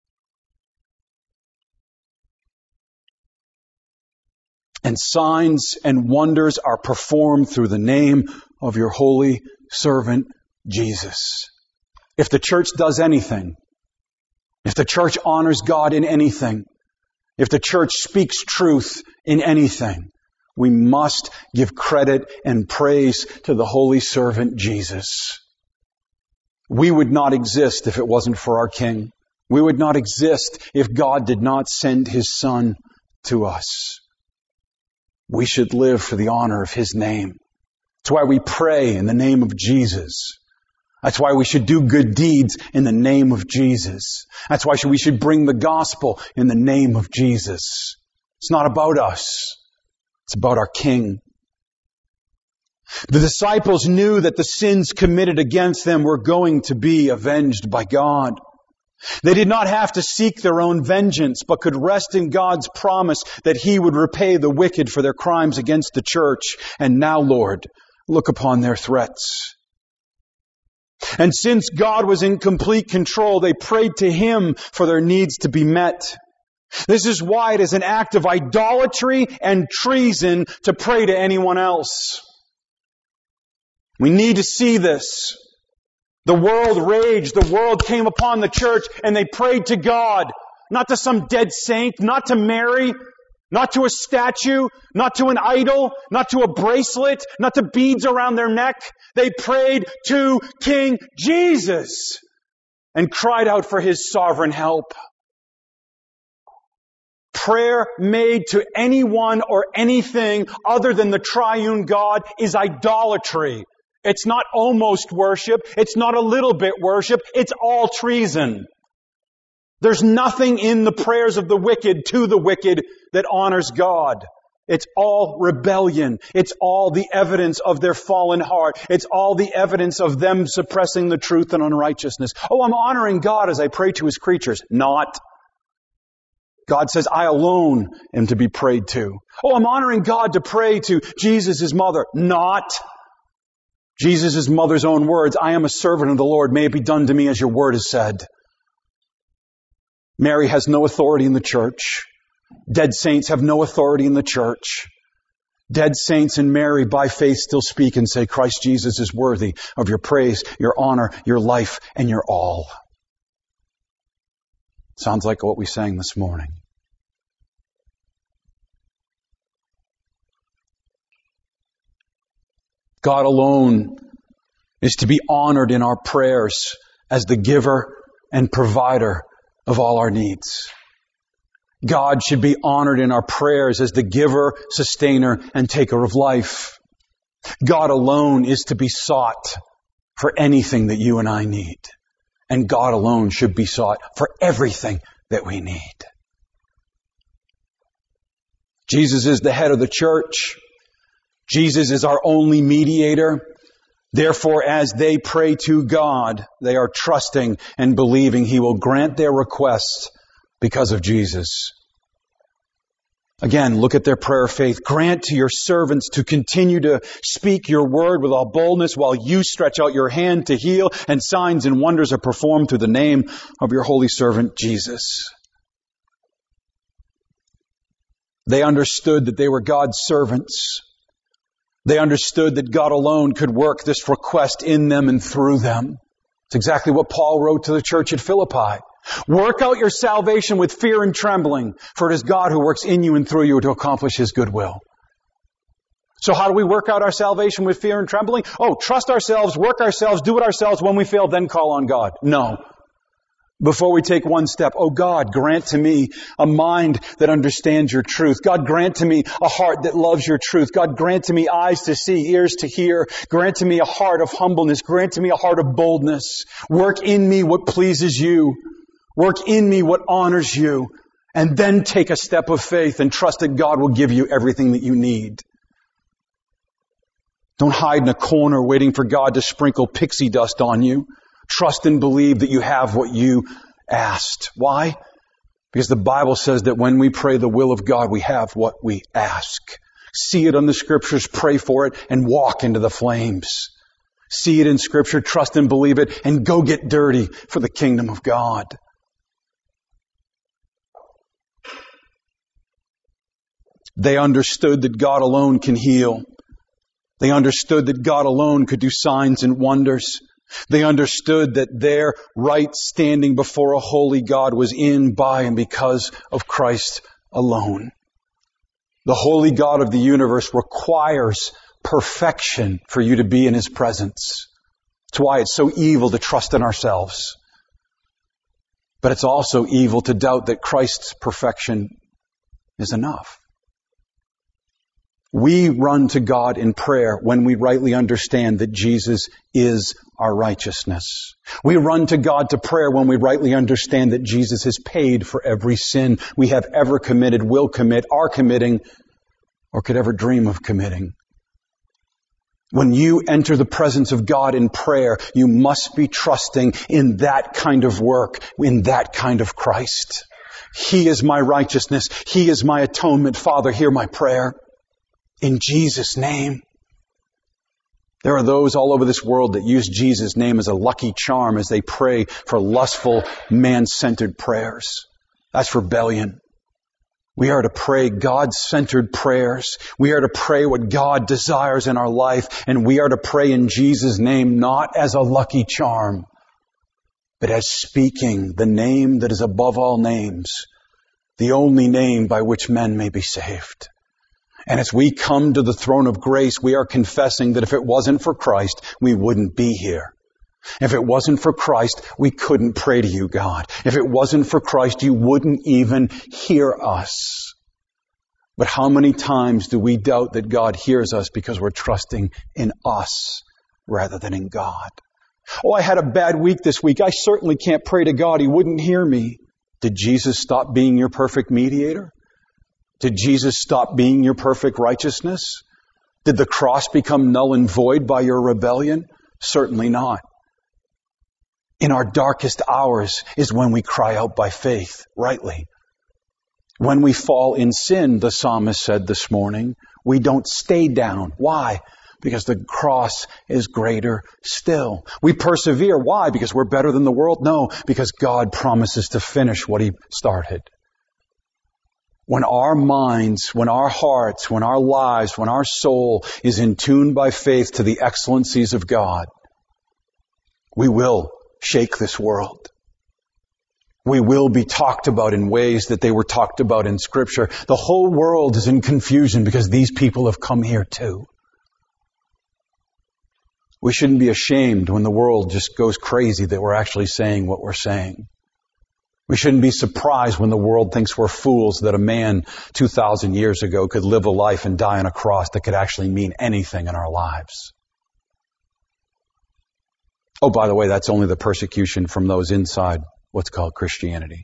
And signs and wonders are performed through the name of your holy servant, Jesus. If the church does anything, if the church honors God in anything, if the church speaks truth in anything, we must give credit and praise to the holy servant, Jesus. We would not exist if it wasn't for our King. We would not exist if God did not send His Son to us. We should live for the honor of His name. That's why we pray in the name of Jesus. That's why we should do good deeds in the name of Jesus. That's why we should bring the gospel in the name of Jesus. It's not about us. It's about our King. The disciples knew that the sins committed against them were going to be avenged by God. They did not have to seek their own vengeance, but could rest in God's promise that He would repay the wicked for their crimes against the church. And now, Lord, look upon their threats. And since God was in complete control, they prayed to Him for their needs to be met. This is why it is an act of idolatry and treason to pray to anyone else. We need to see this. The world raged. The world came upon the church and they prayed to God. Not to some dead saint, not to Mary, Not to a statue, not to an idol, not to a bracelet, not to beads around their neck. They prayed to King Jesus and cried out for His sovereign help. Prayer made to anyone or anything other than the triune God is idolatry. It's not almost worship. It's not a little bit worship. It's all treason. There's nothing in the prayers of the wicked to the wicked that honors God. It's all rebellion. It's all the evidence of their fallen heart. It's all the evidence of them suppressing the truth and unrighteousness. Oh, I'm honoring God as I pray to His creatures. Not. God says, I alone am to be prayed to. Oh, I'm honoring God to pray to Jesus' mother. Not. Jesus' mother's own words, I am a servant of the Lord. May it be done to me as your word is said. Mary has no authority in the church. Dead saints have no authority in the church. Dead saints and Mary by faith still speak and say, Christ Jesus is worthy of your praise, your honor, your life, and your all. Sounds like what we sang this morning. God alone is to be honored in our prayers as the giver and provider of all our needs. God should be honored in our prayers as the giver, sustainer, and taker of life. God alone is to be sought for anything that you and I need. And God alone should be sought for everything that we need. Jesus is the head of the church. Jesus is our only mediator. Therefore, as they pray to God, they are trusting and believing He will grant their requests because of Jesus. Again, look at their prayer of faith. Grant to your servants to continue to speak your word with all boldness while you stretch out your hand to heal, and signs and wonders are performed through the name of your holy servant Jesus. They understood that they were God's servants. They understood that God alone could work this request in them and through them. It's exactly what Paul wrote to the church at Philippi. Work out your salvation with fear and trembling, for it is God who works in you and through you to accomplish His good will. So how do we work out our salvation with fear and trembling? Oh, trust ourselves, work ourselves, do it ourselves. When we fail, then call on God. No. Before we take one step, oh God, grant to me a mind that understands your truth. God, grant to me a heart that loves your truth. God, grant to me eyes to see, ears to hear. Grant to me a heart of humbleness. Grant to me a heart of boldness. Work in me what pleases you. Work in me what honors you. And then take a step of faith and trust that God will give you everything that you need. Don't hide in a corner waiting for God to sprinkle pixie dust on you. Trust and believe that you have what you asked. Why? Because the Bible says that when we pray the will of God, we have what we ask. See it on the Scriptures, pray for it, and walk into the flames. See it in Scripture, trust and believe it, and go get dirty for the kingdom of God. They understood that God alone can heal. They understood that God alone could do signs and wonders. They understood that their right standing before a holy God was in, by, and because of Christ alone. The holy God of the universe requires perfection for you to be in His presence. That's why it's so evil to trust in ourselves. But it's also evil to doubt that Christ's perfection is enough. We run to God in prayer when we rightly understand that Jesus is our righteousness. We run to God to prayer when we rightly understand that Jesus has paid for every sin we have ever committed, will commit, are committing, or could ever dream of committing. When you enter the presence of God in prayer, you must be trusting in that kind of work, in that kind of Christ. He is my righteousness. He is my atonement. Father, hear my prayer. In Jesus' name. There are those all over this world that use Jesus' name as a lucky charm as they pray for lustful, man-centered prayers. That's rebellion. We are to pray God-centered prayers. We are to pray what God desires in our life. And we are to pray in Jesus' name, not as a lucky charm, but as speaking the name that is above all names, the only name by which men may be saved. And as we come to the throne of grace, we are confessing that if it wasn't for Christ, we wouldn't be here. If it wasn't for Christ, we couldn't pray to you, God. If it wasn't for Christ, you wouldn't even hear us. But how many times do we doubt that God hears us because we're trusting in us rather than in God? Oh, I had a bad week this week. I certainly can't pray to God. He wouldn't hear me. Did Jesus stop being your perfect mediator? Did Jesus stop being your perfect righteousness? Did the cross become null and void by your rebellion? Certainly not. In our darkest hours is when we cry out by faith, rightly. When we fall in sin, the psalmist said this morning, we don't stay down. Why? Because the cross is greater still. We persevere. Why? Because we're better than the world? No, because God promises to finish what He started. When our minds, when our hearts, when our lives, when our soul is in tune by faith to the excellencies of God, we will shake this world. We will be talked about in ways that they were talked about in Scripture. The whole world is in confusion because these people have come here too. We shouldn't be ashamed when the world just goes crazy that we're actually saying what we're saying. We shouldn't be surprised when the world thinks we're fools that a man two thousand years ago could live a life and die on a cross that could actually mean anything in our lives. Oh, by the way, that's only the persecution from those inside what's called Christianity.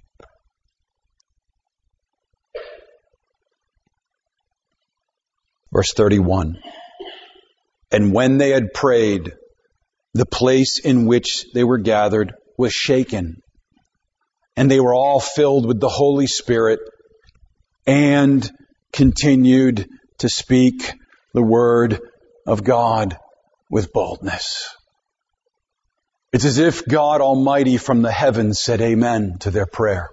Verse thirty-one. And when they had prayed, the place in which they were gathered was shaken, and they were all filled with the Holy Spirit and continued to speak the word of God with boldness. It's as if God Almighty from the heavens said amen to their prayer.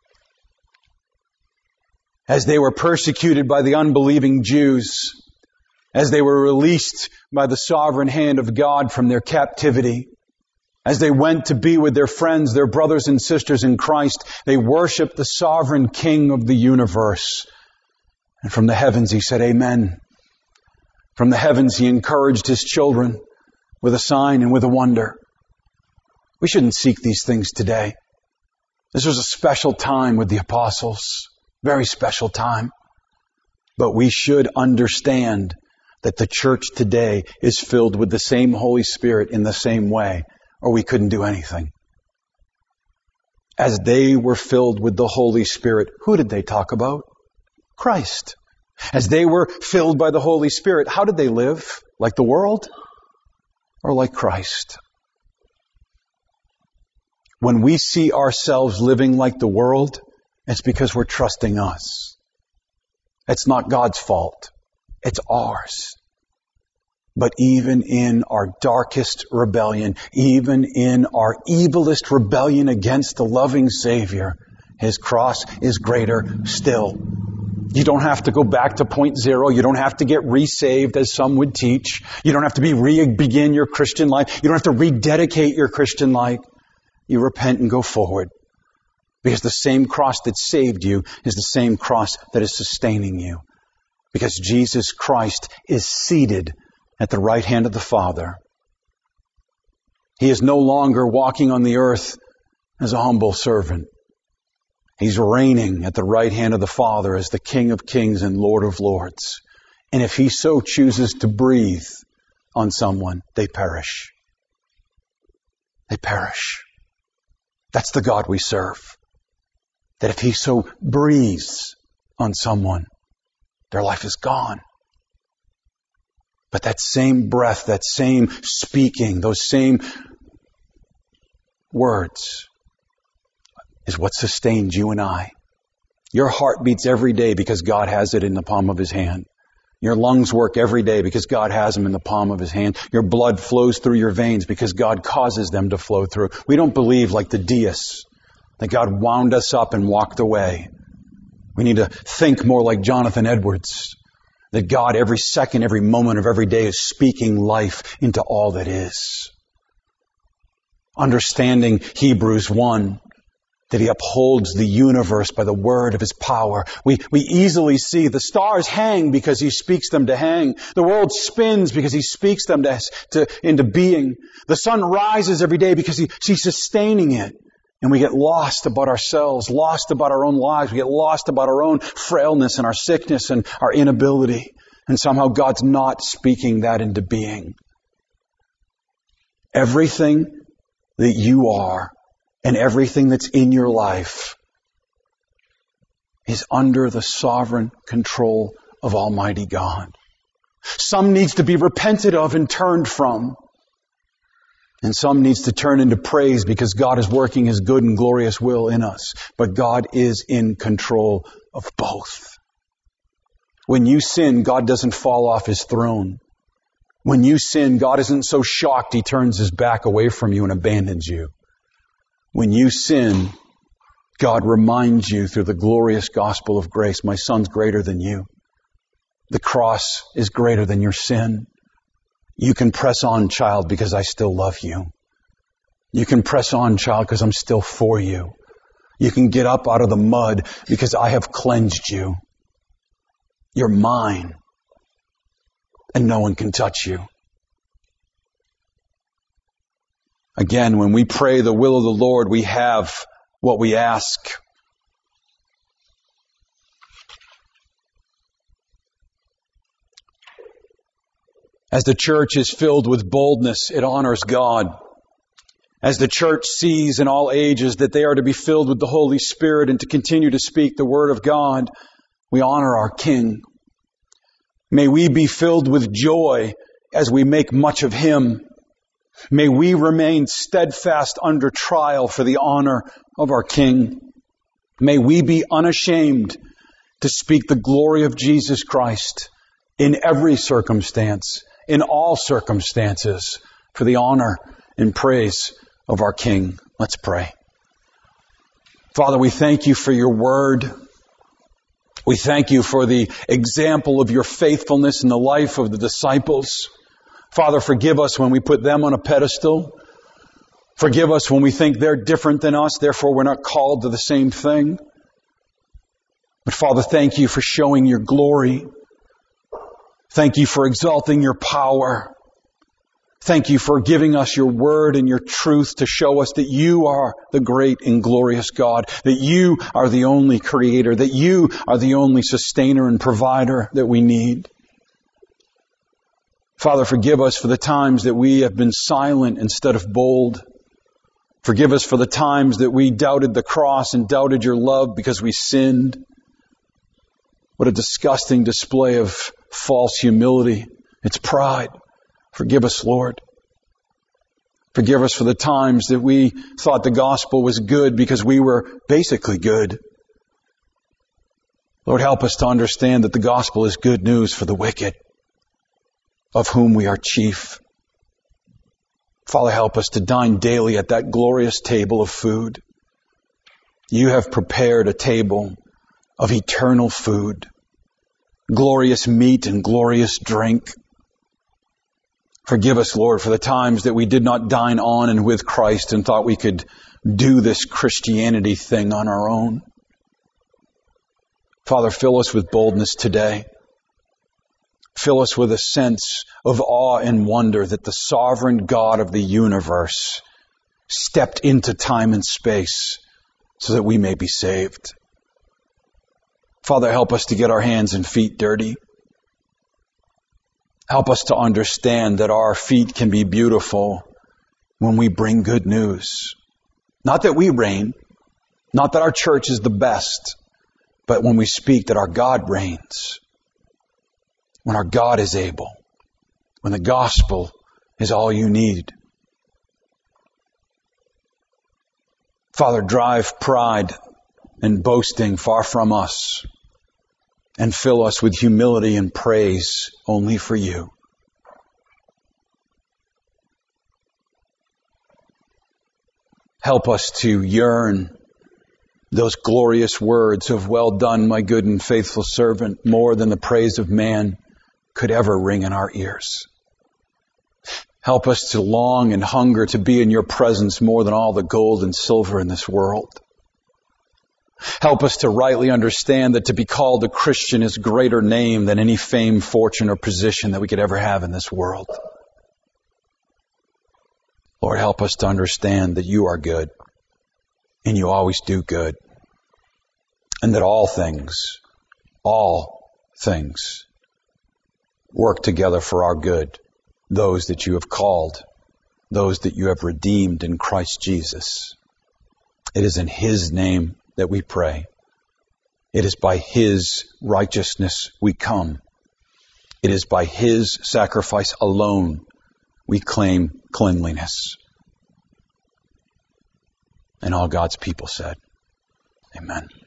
As they were persecuted by the unbelieving Jews, as they were released by the sovereign hand of God from their captivity, as they went to be with their friends, their brothers and sisters in Christ, they worshiped the sovereign King of the universe. And from the heavens He said amen. From the heavens He encouraged His children with a sign and with a wonder. We shouldn't seek these things today. This was a special time with the apostles. Very special time. But we should understand that the church today is filled with the same Holy Spirit in the same way, or we couldn't do anything. As they were filled with the Holy Spirit, who did they talk about? Christ. As they were filled by the Holy Spirit, how did they live? Like the world? Or like Christ? When we see ourselves living like the world, it's because we're trusting us. It's not God's fault. It's ours. But even in our darkest rebellion, even in our evilest rebellion against the loving Savior, His cross is greater still. You don't have to go back to point zero. You don't have to get resaved, as some would teach. You don't have to be re-begin your Christian life. You don't have to rededicate your Christian life. You repent and go forward. Because the same cross that saved you is the same cross that is sustaining you. Because Jesus Christ is seated at the right hand of the Father. He is no longer walking on the earth as a humble servant. He's reigning at the right hand of the Father as the King of Kings and Lord of Lords. And if He so chooses to breathe on someone, they perish. They perish. That's the God we serve. That if He so breathes on someone, their life is gone. But that same breath, that same speaking, those same words is what sustains you and I. Your heart beats every day because God has it in the palm of His hand. Your lungs work every day because God has them in the palm of His hand. Your blood flows through your veins because God causes them to flow through. We don't believe like the deists, that God wound us up and walked away. We need to think more like Jonathan Edwards, that God every second, every moment of every day is speaking life into all that is. Understanding Hebrews one, that He upholds the universe by the word of His power. We, we easily see the stars hang because He speaks them to hang. The world spins because He speaks them to, to, into being. The sun rises every day because he, He's sustaining it. And we get lost about ourselves, lost about our own lives. We get lost about our own frailness and our sickness and our inability. And somehow God's not speaking that into being. Everything that you are and everything that's in your life is under the sovereign control of Almighty God. Some needs to be repented of and turned from. And some needs to turn into praise because God is working His good and glorious will in us. But God is in control of both. When you sin, God doesn't fall off His throne. When you sin, God isn't so shocked He turns His back away from you and abandons you. When you sin, God reminds you through the glorious gospel of grace, my son's greater than you. The cross is greater than your sin. You can press on, child, because I still love you. You can press on, child, because I'm still for you. You can get up out of the mud because I have cleansed you. You're mine. And no one can touch you. Again, when we pray the will of the Lord, we have what we ask. As the church is filled with boldness, it honors God. As the church sees in all ages that they are to be filled with the Holy Spirit and to continue to speak the Word of God, we honor our King. May we be filled with joy as we make much of Him. May we remain steadfast under trial for the honor of our King. May we be unashamed to speak the glory of Jesus Christ in every circumstance, in all circumstances, for the honor and praise of our King. Let's pray. Father, we thank You for Your word. We thank You for the example of Your faithfulness in the life of the disciples. Father, forgive us when we put them on a pedestal. Forgive us when we think they're different than us, therefore we're not called to the same thing. But Father, thank You for showing Your glory. Thank You for exalting Your power. Thank You for giving us Your word and Your truth to show us that You are the great and glorious God, that You are the only creator, that You are the only sustainer and provider that we need. Father, forgive us for the times that we have been silent instead of bold. Forgive us for the times that we doubted the cross and doubted Your love because we sinned. What a disgusting display of false humility. It's pride. Forgive us, Lord. Forgive us for the times that we thought the gospel was good because we were basically good. Lord, help us to understand that the gospel is good news for the wicked, of whom we are chief. Father, help us to dine daily at that glorious table of food. You have prepared a table of eternal food, glorious meat and glorious drink. Forgive us, Lord, for the times that we did not dine on and with Christ and thought we could do this Christianity thing on our own. Father, fill us with boldness today. Fill us with a sense of awe and wonder that the sovereign God of the universe stepped into time and space so that we may be saved. Father, help us to get our hands and feet dirty. Help us to understand that our feet can be beautiful when we bring good news. Not that we reign, not that our church is the best, but when we speak that our God reigns. When our God is able, when the gospel is all you need. Father, drive pride and boasting far from us and fill us with humility and praise only for You. Help us to yearn those glorious words of well done, my good and faithful servant, more than the praise of man could ever ring in our ears. Help us to long and hunger to be in Your presence more than all the gold and silver in this world. Help us to rightly understand that to be called a Christian is a greater name than any fame, fortune, or position that we could ever have in this world. Lord, help us to understand that you are good and you always do good, and that all things, all things work together for our good, those that you have called, those that you have redeemed in Christ Jesus. It is in His name that we pray. It is by His righteousness we come. It is by His sacrifice alone we claim cleanliness. And all God's people said, Amen.